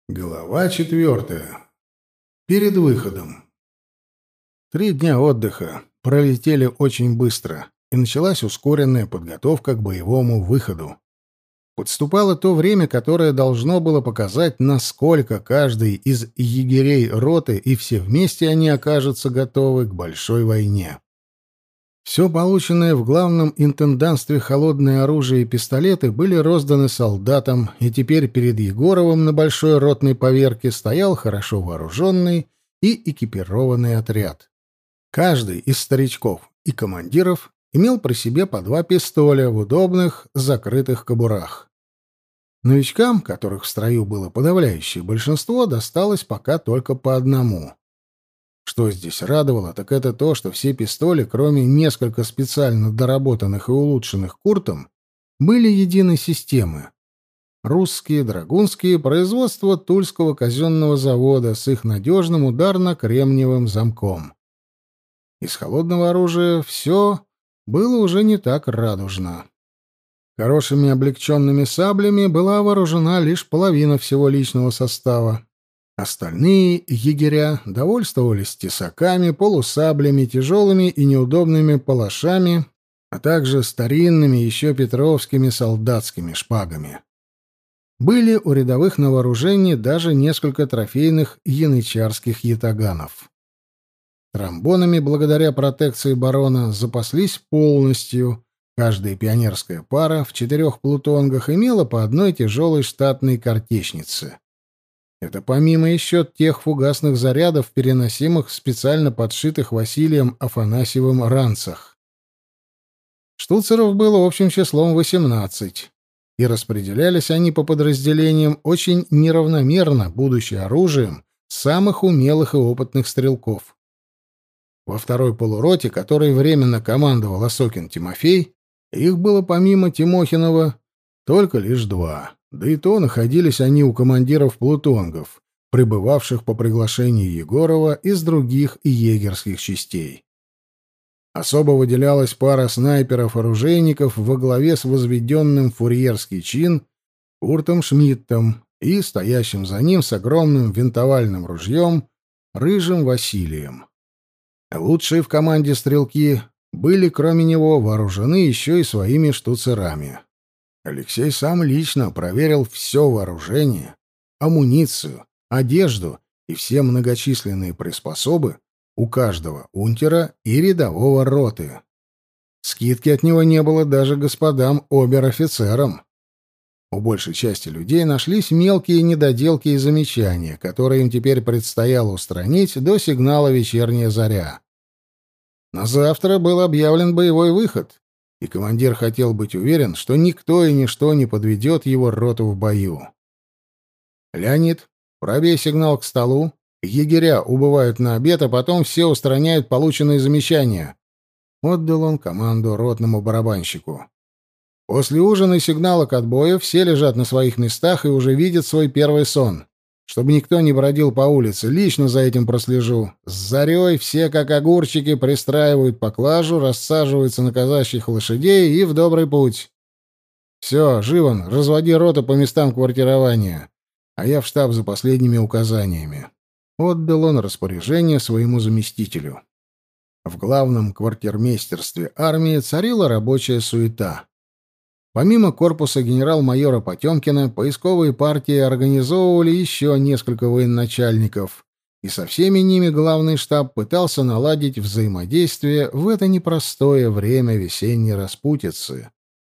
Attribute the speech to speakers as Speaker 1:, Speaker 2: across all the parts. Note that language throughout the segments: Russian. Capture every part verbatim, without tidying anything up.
Speaker 1: Глава четвертая. Перед выходом. Три дня отдыха пролетели очень быстро, и началась ускоренная подготовка к боевому выходу. Подступало то время, которое должно было показать, насколько каждый из егерей роты и все вместе они окажутся готовы к большой войне. Все полученное в главном интендантстве холодное оружие и пистолеты были розданы солдатам, и теперь перед Егоровым на большой ротной поверке стоял хорошо вооруженный и экипированный отряд. Каждый из старичков и командиров имел при себе по два пистоля в удобных закрытых кобурах. Новичкам, которых в строю было подавляющее большинство, досталось пока только по одному. Что здесь радовало, так это то, что все пистоли, кроме несколько специально доработанных и улучшенных Куртом, были единой системы. Русские, драгунские, производство Тульского казенного завода с их надежным ударно-кремниевым замком. Из холодного оружия все было уже не так радужно. Хорошими облегченными саблями была вооружена лишь половина всего личного состава. Остальные егеря довольствовались тесаками, полусаблями, тяжелыми и неудобными палашами, а также старинными еще петровскими солдатскими шпагами. Были у рядовых на вооружении даже несколько трофейных янычарских ятаганов. Тромбонами, благодаря протекции барона, запаслись полностью. Каждая пионерская пара в четырех плутонгах имела по одной тяжелой штатной картечнице. Это помимо еще тех фугасных зарядов, переносимых в специально подшитых Василием Афанасьевым ранцах. Штуцеров было общим числом восемнадцать, и распределялись они по подразделениям очень неравномерно, будучи оружием самых умелых и опытных стрелков. Во второй полуроте, которой временно командовал Осокин Тимофей, их было помимо Тимохинова только лишь два. Да и то находились они у командиров плутонгов, прибывавших по приглашению Егорова из других егерских частей. Особо выделялась пара снайперов-оружейников во главе с возведенным в фурьерский чин Куртом Шмидтом и стоящим за ним с огромным винтовальным ружьем Рыжим Василием. Лучшие в команде стрелки были, кроме него, вооружены еще и своими штуцерами. Алексей сам лично проверил все вооружение, амуницию, одежду и все многочисленные приспособы у каждого унтера и рядового роты. Скидки от него не было даже господам обер-офицерам. У большей части людей нашлись мелкие недоделки и замечания, которые им теперь предстояло устранить до сигнала «Вечерняя заря». На завтра был объявлен боевой выход, и командир хотел быть уверен, что никто и ничто не подведет его роту в бою. «Леонид, пробей сигнал к столу. Егеря убывают на обед, а потом все устраняют полученные замечания», — отдал он команду ротному барабанщику. «После ужина и сигнала к отбою все лежат на своих местах и уже видят свой первый сон. Чтобы никто не бродил по улице, лично за этим прослежу. С зарей все, как огурчики, пристраивают поклажу, рассаживаются на казачьих лошадей и в добрый путь. Все, Живан, разводи роту по местам квартирования, а я в штаб за последними указаниями». Отдал он распоряжение своему заместителю. В главном квартирмейстерстве армии царила рабочая суета. Помимо корпуса генерал-майора Потемкина, поисковые партии организовывали еще несколько военачальников, и со всеми ними главный штаб пытался наладить взаимодействие в это непростое время весенней распутицы.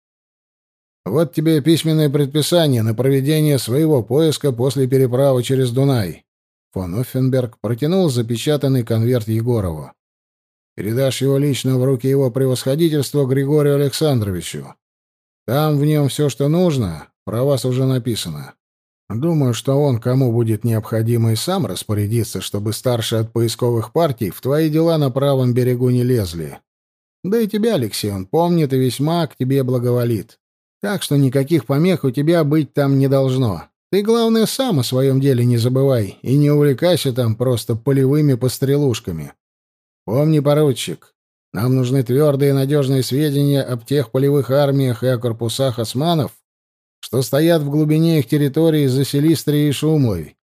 Speaker 1: «Вот тебе письменное предписание на проведение своего поиска после переправы через Дунай». Фон Оффенберг протянул запечатанный конверт Егорову. «Передашь его лично в руки его превосходительства Григорию Александровичу. Там в нем все, что нужно, про вас уже написано. Думаю, что он, кому будет необходимо, и сам распорядится, чтобы старшие от поисковых партий в твои дела на правом берегу не лезли. Да и тебя, Алексей, он помнит и весьма к тебе благоволит. Так что никаких помех у тебя быть там не должно. Ты, главное, сам о своем деле не забывай и не увлекайся там просто полевыми пострелушками. Помни, поручик, нам нужны твердые и надежные сведения об тех полевых армиях и о корпусах османов, что стоят в глубине их территории за Силистрией и Шумлой,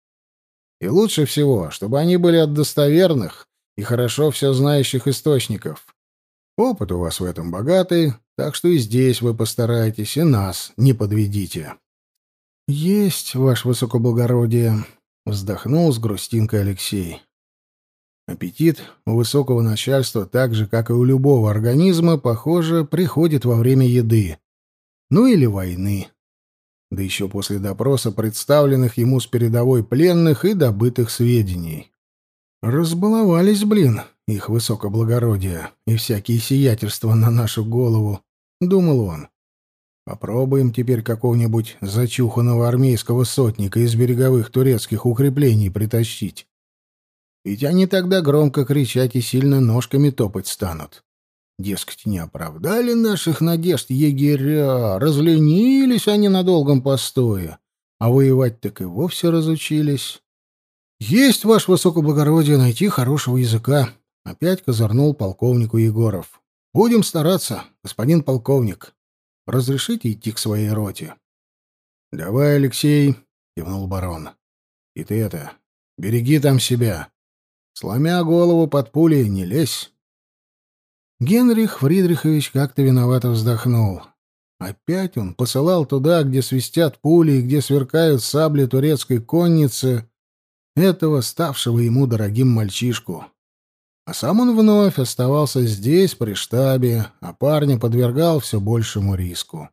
Speaker 1: И лучше всего, чтобы они были от достоверных и хорошо все знающих источников. Опыт у вас в этом богатый, так что и здесь вы постарайтесь, и нас не подведите». «Есть, ваше высокоблагородие», — вздохнул с грустинкой Алексей. Аппетит у высокого начальства, так же, как и у любого организма, похоже, приходит во время еды. Ну или войны. Да еще после допроса представленных ему с передовой пленных и добытых сведений. «Разбаловались, блин, их высокоблагородие и всякие сиятельства на нашу голову», — думал он. «Попробуем теперь какого-нибудь зачуханного армейского сотника из береговых турецких укреплений притащить. Ведь они тогда громко кричать и сильно ножками топать станут. Дескать, не оправдали наших надежд егеря, разленились они на долгом постое, а воевать так и вовсе разучились». «Есть, ваше высокоблагородие, найти хорошего языка», — опять козырнул полковнику Егоров. «Будем стараться, господин полковник. Разрешите идти к своей роте?» «Давай, Алексей», — кивнул барон. «И ты это, береги там себя. Сломя голову под пули, не лезь». Генрих Фридрихович как-то виновато вздохнул. Опять он посылал туда, где свистят пули и где сверкают сабли турецкой конницы, этого, ставшего ему дорогим мальчишку. А сам он вновь оставался здесь, при штабе, а парня подвергал все большему риску.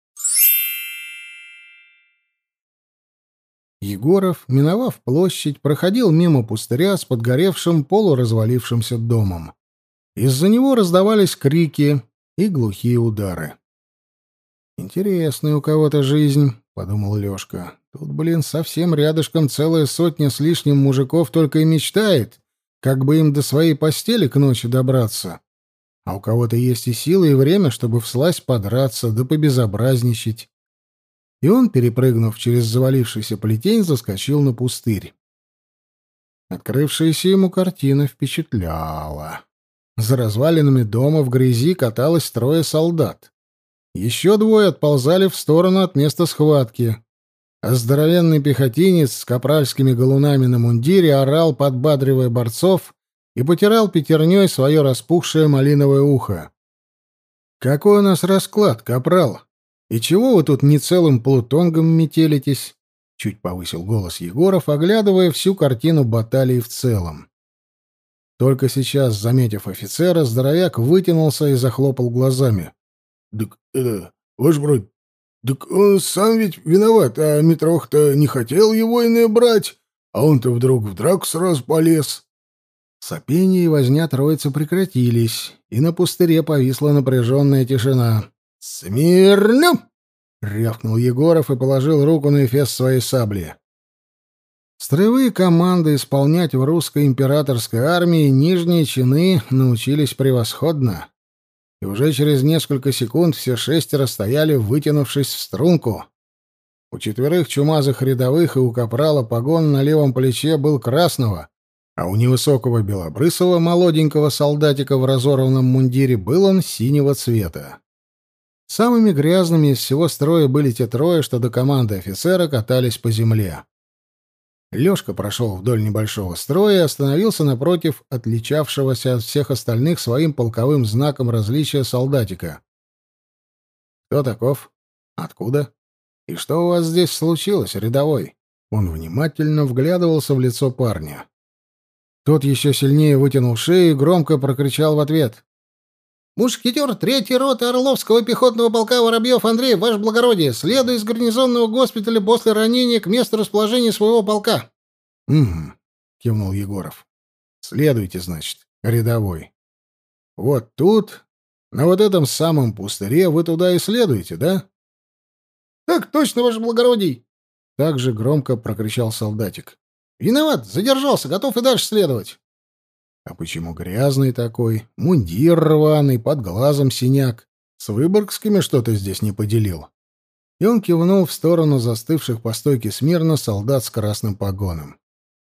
Speaker 1: Егоров, миновав площадь, проходил мимо пустыря с подгоревшим, полуразвалившимся домом. Из-за него раздавались крики и глухие удары. «Интересная у кого-то жизнь», — подумал Лёшка. «Тут, блин, совсем рядышком целая сотня с лишним мужиков только и мечтает, как бы им до своей постели к ночи добраться. А у кого-то есть и силы, и время, чтобы всласть подраться да побезобразничать». И он, перепрыгнув через завалившийся плетень, заскочил на пустырь. Открывшаяся ему картина впечатляла. За развалинами дома в грязи каталось трое солдат. Еще двое отползали в сторону от места схватки. А здоровенный пехотинец с капральскими галунами на мундире орал, подбадривая борцов, и потирал пятерней свое распухшее малиновое ухо. «Какой у нас расклад, капрал? И чего вы тут не целым плутонгом метелитесь?» — чуть повысил голос Егоров, оглядывая всю картину баталии в целом. Только сейчас, заметив офицера, здоровяк вытянулся и захлопал глазами. «Так это, ваш брат, так он сам ведь виноват, а Митрох-то не хотел его иное брать, а он-то вдруг в драку сразу полез». Сопение и возня троицы прекратились, и на пустыре повисла напряженная тишина. «Смирно!» — рявкнул Егоров и положил руку на эфес своей сабли. Строевые команды исполнять в русской императорской армии нижние чины научились превосходно. И уже через несколько секунд все шестеро стояли, вытянувшись в струнку. У четверых чумазых рядовых и у капрала погон на левом плече был красного, а у невысокого белобрысого молоденького солдатика в разорванном мундире был он синего цвета. Самыми грязными из всего строя были те трое, что до команды офицера катались по земле. Лёшка прошел вдоль небольшого строя и остановился напротив отличавшегося от всех остальных своим полковым знаком различия солдатика. «Кто таков? Откуда? И что у вас здесь случилось, рядовой?» Он внимательно вглядывался в лицо парня. Тот еще сильнее вытянул шею и громко прокричал в ответ. «Мушкетер третьей роты Орловского пехотного полка Воробьев Андрей, ваше благородие, следуя из гарнизонного госпиталя после ранения к месту расположения своего полка». «Угу», — кивнул Егоров. «Следуйте, значит, рядовой. Вот тут, на вот этом самом пустыре, вы туда и следуете, да?» «Так точно, ваше благородие!» — так же громко прокричал солдатик. «Виноват, задержался, готов и дальше следовать». «А почему грязный такой? Мундир рваный, под глазом синяк. С Выборгскими что-то здесь не поделил». И он кивнул в сторону застывших по стойке смирно солдат с красным погоном.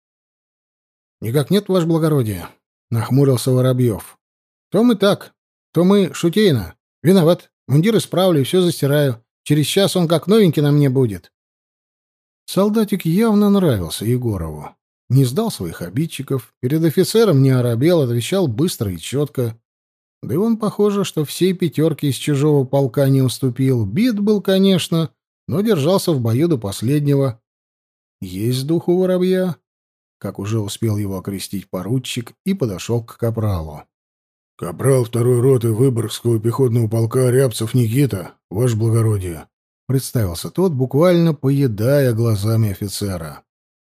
Speaker 1: «Никак нет, ваше благородие», — нахмурился Воробьев. «То мы так, то мы шутейно. Виноват, мундир исправлю и все застираю. Через час он как новенький на мне будет». Солдатик явно нравился Егорову. не сдал своих обидчиков, перед офицером не оробел, отвечал быстро и четко. Да и он, похоже, что всей пятерке из чужого полка не уступил. Бит был, конечно, но держался в бою до последнего. Есть дух у воробья, как уже успел его окрестить поручик, и подошел к капралу. — Капрал второй роты Выборгского пехотного полка Рябцев Никита, ваше благородие, — представился тот, буквально поедая глазами офицера.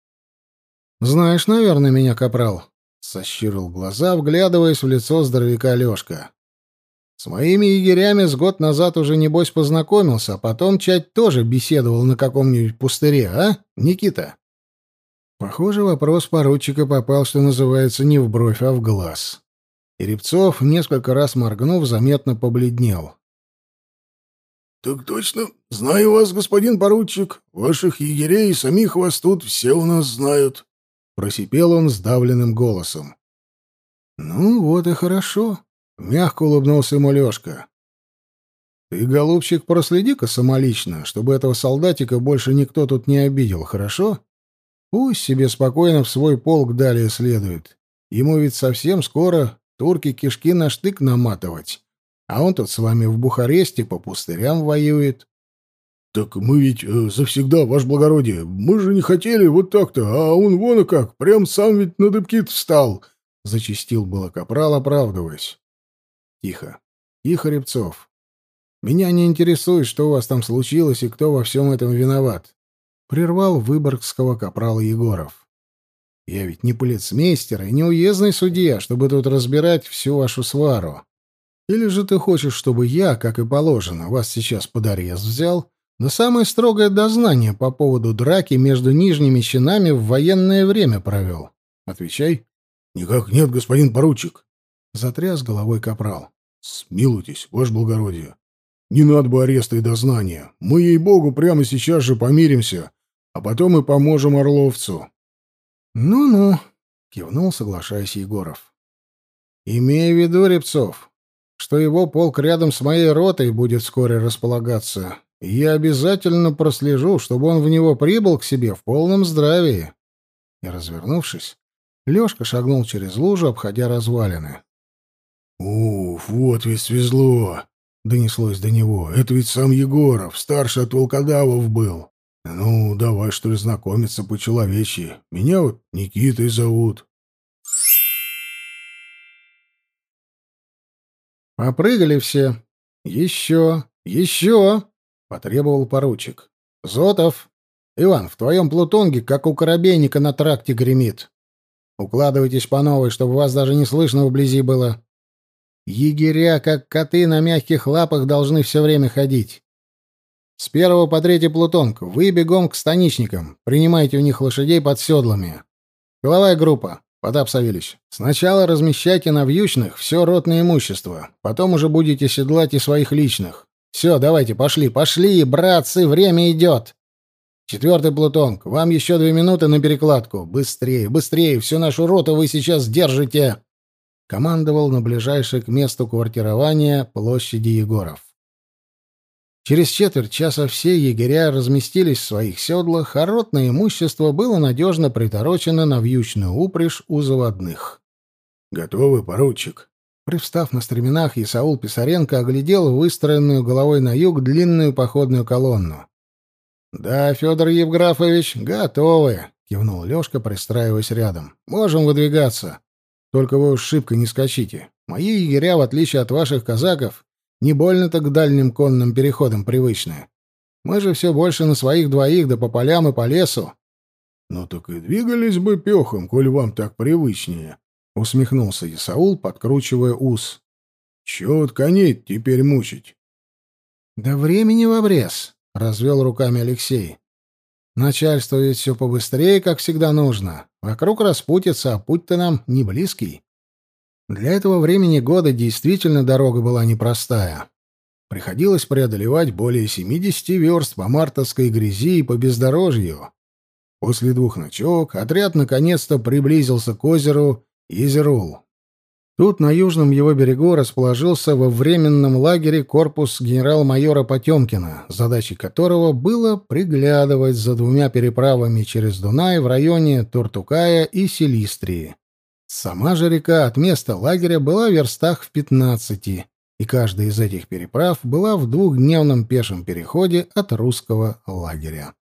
Speaker 1: — Знаешь, наверное, меня, капрал, — сощурил глаза, вглядываясь в лицо здоровяка Лёшка. — С моими егерями с год назад уже, небось, познакомился, а потом чать тоже беседовал на каком-нибудь пустыре, а, Никита? Похоже, вопрос поручика попал, что называется, не в бровь, а в глаз. И Рябцов, несколько раз моргнув, заметно побледнел. — Так точно. Знаю вас, господин поручик. Ваших егерей и самих вас тут все у нас знают. Просипел он сдавленным голосом. — Ну, вот и хорошо. Мягко улыбнулся ему Лёшка. — Ты, голубчик, проследи-ка самолично, чтобы этого солдатика больше никто тут не обидел, хорошо? Пусть себе спокойно в свой полк далее следует. Ему ведь совсем скоро турки кишки на штык наматывать, а он тут с вами в Бухаресте по пустырям воюет. — Так мы ведь э, завсегда, ваше благородие, мы же не хотели вот так-то, а он вон и как, прям сам ведь на дыбки-то встал, — зачастил было капрал, оправдываясь. — Тихо, тихо, Рябцов. Меня не интересует, что у вас там случилось и кто во всем этом виноват, — прервал выборгского капрала Егоров. Я ведь не полицмейстер и не уездный судья, чтобы тут разбирать всю вашу свару. Или же ты хочешь, чтобы я, как и положено, вас сейчас под арест взял, на самое строгое дознание по поводу драки между нижними чинами в военное время провел? Отвечай. — Никак нет, господин поручик. Затряс головой капрал. — Смилуйтесь, ваше благородие. Не надо бы ареста и дознания. Мы, ей-богу, прямо сейчас же помиримся, а потом и поможем Орловцу. «Ну-ну», — кивнул, соглашаясь Егоров. «Имея в виду, Рябцов, что его полк рядом с моей ротой будет вскоре располагаться, и я обязательно прослежу, чтобы он в него прибыл к себе в полном здравии». И, развернувшись, Лёшка шагнул через лужу, обходя развалины. «Уф, вот ведь свезло!» — донеслось до него. «Это ведь сам Егоров, старший от волкодавов был. Ну, давай, что ли, знакомиться по-человечьи. Меня вот Никитой зовут». «Попрыгали все. Еще, еще!» — потребовал поручик. «Зотов! Иван, в твоем плутонге, как у коробейника на тракте, гремит. Укладывайтесь по новой, чтобы вас даже не слышно вблизи было. Егеря, как коты, на мягких лапах должны все время ходить. С первого по третий плутонг вы бегом к станичникам, принимайте у них лошадей под седлами. Тыловая группа, Потап Савельич, сначала размещайте на вьючных все ротное имущество, потом уже будете седлать и своих личных. Все, давайте, пошли, пошли, братцы, время идет. Четвертый плутонг, вам еще две минуты на перекладку. Быстрее, быстрее, всю нашу роту вы сейчас держите!» Командовал на ближайшей к месту квартирования площади Егоров. Через четверть часа все егеря разместились в своих седлах, а ротное имущество было надежно приторочено на вьючную упряжь у заводных. «Готовы, поручик?» Привстав на стременах, Исаул Писаренко оглядел выстроенную головой на юг длинную походную колонну. «Да, Федор Евграфович, готовы», — кивнул Лёшка, пристраиваясь рядом. «Можем выдвигаться. Только вы уж шибко не скачите. Мои егеря, в отличие от ваших казаков, не больно-то к дальним конным переходам привычны. Мы же все больше на своих двоих, да по полям и по лесу». «Ну так и двигались бы пехом, коль вам так привычнее», — усмехнулся Исаул, подкручивая ус. «Чего от коней теперь мучить?» «Да времени в обрез», — развел руками Алексей. «Начальство ведь все побыстрее, как всегда, нужно. Вокруг распутится, а путь-то нам не близкий». Для этого времени года действительно дорога была непростая. Приходилось преодолевать более семидесяти верст по мартовской грязи и по бездорожью. После двух ночевок отряд наконец-то приблизился к озеру Езерул. Тут на южном его берегу расположился во временном лагере корпус генерал-майора Потемкина, задачей которого было приглядывать за двумя переправами через Дунай в районе Туртукая и Силистрии. Сама же река от места лагеря была в верстах в пятнадцати, и каждая из этих переправ была в двухдневном пешем переходе от русского лагеря.